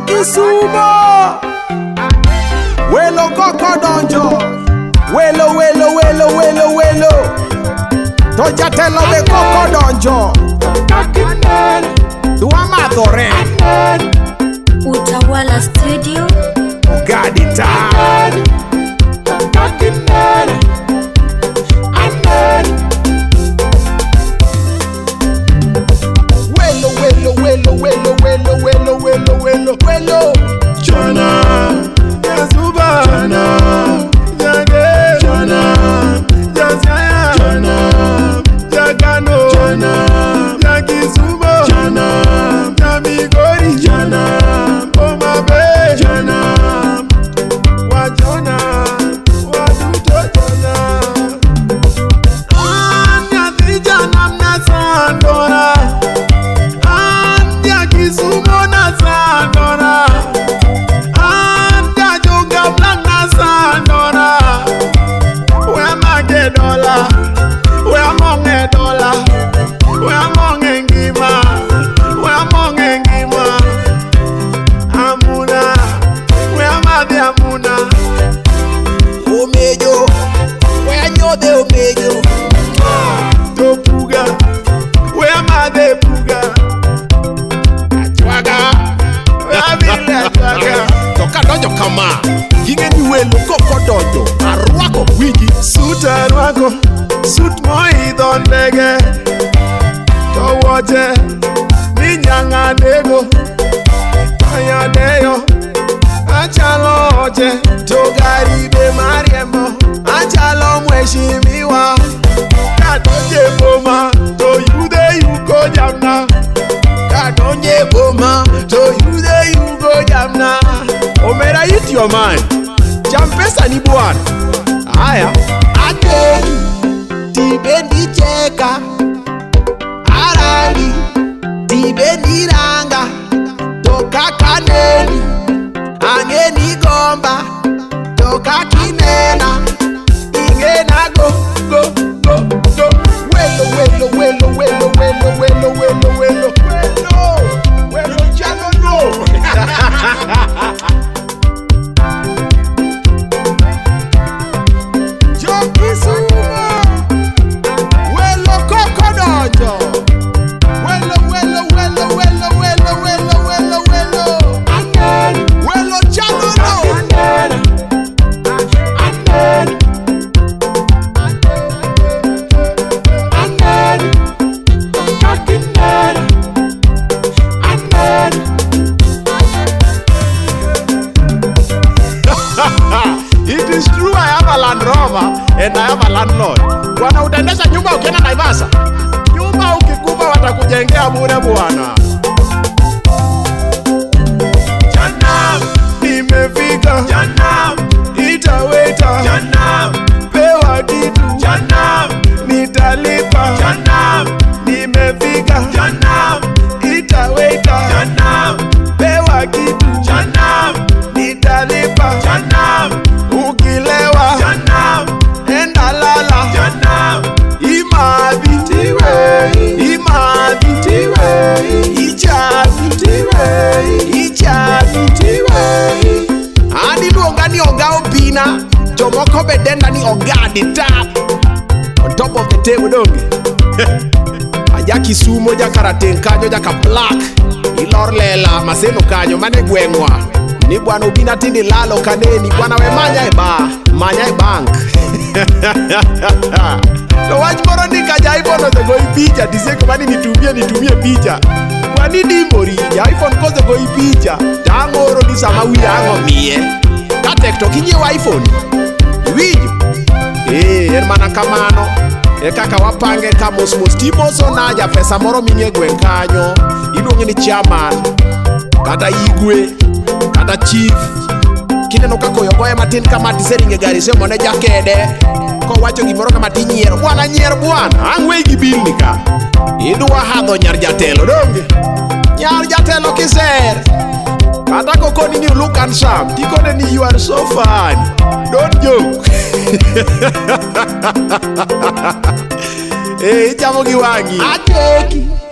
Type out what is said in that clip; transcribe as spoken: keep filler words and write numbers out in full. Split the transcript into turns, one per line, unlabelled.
Kisumo. Welo koko donjo. Welo welo welo welo welo. To jatelo be koko donjo. Dua madhore.
Utawala Studio.
Gadita. Welo welo welo welo welo welo welo welo welo.
Jona, Yazuba, Jona, Yage, Jona, Yazaya, Jona, Yagano, Jona, Yakisumo, Jona, Yamigori, Jona, Omabe, Jona, Wajona, Waduto Jona. Anya Dijana Mnasandora, Anya Kisumo Nasandora. Dollar, we among a dollar, we among a gima, we among a gima. Amuna, we am at the Amuna.
Omejo, we are no de Omejo.
To Puga, we am at the Puga.
Atwaga,
we are in the Atwaga.
Toka dojo kama, yinge ni welo koko dojo. Arwako wiji.
Suit Arwako, suit moi dondege. To waje, ninyanga dego. Aya deyo, achalo oje. To garibe mariembo, achalo mweshimiwa. Kadonje boma, to yude yuko jamna.
Kadonje boma, to yude yuko jamna.
Omera eat your mind.
Champesa ni bwana. Haya, akeni tibendi cheka. Arali tibendi ranga. Toka kaneni angeni gomba. Toka kinena ingena go go go go. Welo welo welo welo welo welo welo welo welo welo chano no.
It is true I have a Land Rover and I have a landlord. Bwana utaendesha nyumba ukienda Naivasha. Nyumba ukikuba watakujengea bure bwana. Janam, nimefika. Janam, itaweta. Janam, pewa kitu. Janam, nitalipa. Janam, nimefika. Janam, itaweta. Janam, pewa kitu. Janam, nitalipa. Janam, ukilewa. Janam, enda lala. Janam, imabi. Tiwe, imabi. Tiwe, ichabi. Tiwe, ichabi. Tiwe.
Ani luonga ni oga opina. Jomoko bedenda ni oga di tap. On top of the table donge. Aja Kisumo ja karateng kanyo ja ka black. Ilor lela maseno kanyo mane gwengwa. Ni bwana ubina tindi lalo kaneni. Bwana we manya e ba, manya e bank. To wach moro ni kaja iPhone ose goi picha. Diseko mani nitumie nitumie picha. Kwani di mori ya iPhone koze goi picha. Tangoro ni sama wia ango miye. Katek to kinye wa iPhone. Iwinjo. Eh, en mana kamano. E kaka wapange ka mos mos timoso naja pesa moro minye gwen kanyo. Iluonge ni chairman. Kata igwe. Kata chief. Kineno kako yogoye matin kama tiseringe gari sio mone jakede. Ko wacho gimoro kama tinyiero. Bwana nyiero bwana. Angwe gibil nika. Idwa hadho nyar jatelo donge. Nyar jatelo kiser. Kata kokoni ni look and sham. Tikone ni you are so fun. Don't joke. Eh, chamo giwangi.
Ateki.